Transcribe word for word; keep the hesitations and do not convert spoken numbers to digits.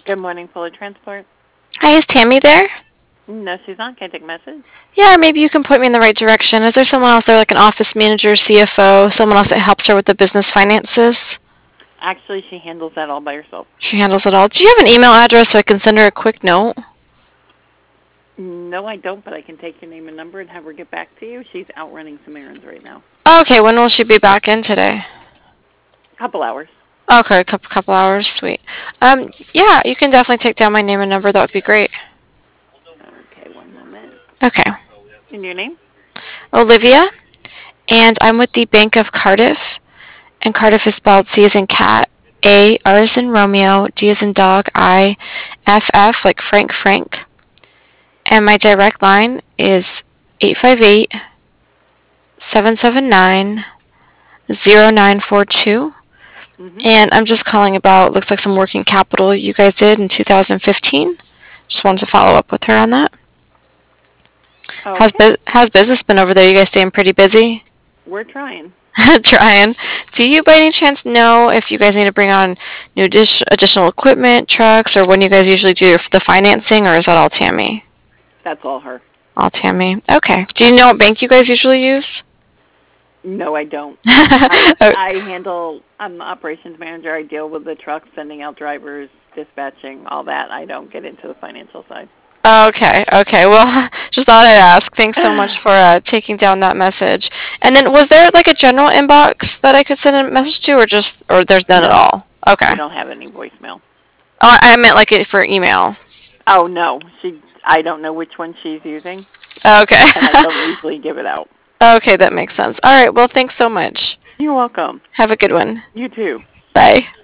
Good morning, Fuller Transport. Hi, is Tammy there? No, she's not. Can I take a message? Yeah, or maybe you can point me in the right direction. Is there someone else there, like an office manager, C F O, someone else that helps her with the business finances? Actually, she handles that all by herself. She handles it all. Do you have an email address so I can send her a quick note? No, I don't, but I can take your name and number and have her get back to you. She's out running some errands right now. Okay, when will she be back in today? A couple hours. Okay, a couple couple hours, sweet. Um, yeah, you can definitely take down my name and number. That would be great. Okay, one moment. Okay. And your name? Olivia, and I'm with the Bank of Cardiff, and Cardiff is spelled C as in cat, A, R as in Romeo, D as in dog, I, F F like Frank Frank. And my direct line is eight five eight, seven seven nine, zero nine four two. Mm-hmm. And I'm just calling about, looks like some working capital you guys did in two thousand fifteen. Just wanted to follow up with her on that. How's, Okay. bu- how's business been over there? You guys staying pretty busy? We're trying. Trying. Do you by any chance know if you guys need to bring on new addition- additional equipment, trucks, or when you guys usually do the financing, or is that all Tammy? That's all her. All Tammy. Okay. Do you know what bank you guys usually use? No, I don't. I Oh, I handle. I'm the operations manager. I deal with the trucks, sending out drivers, dispatching, all that. I don't get into the financial side. okay. Okay. Well, just thought I'd ask. Thanks so much for uh, taking down that message. And then, was there like a general inbox that I could send a message to, or just, or there's none at No, all? Okay. we don't have any voicemail. Oh, I meant like it for email. Oh no, she. I don't know which one she's using, Okay. and I don't usually give it out. Okay, that makes sense. All right. Well, thanks so much. You're welcome. Have a good one. You too. Bye.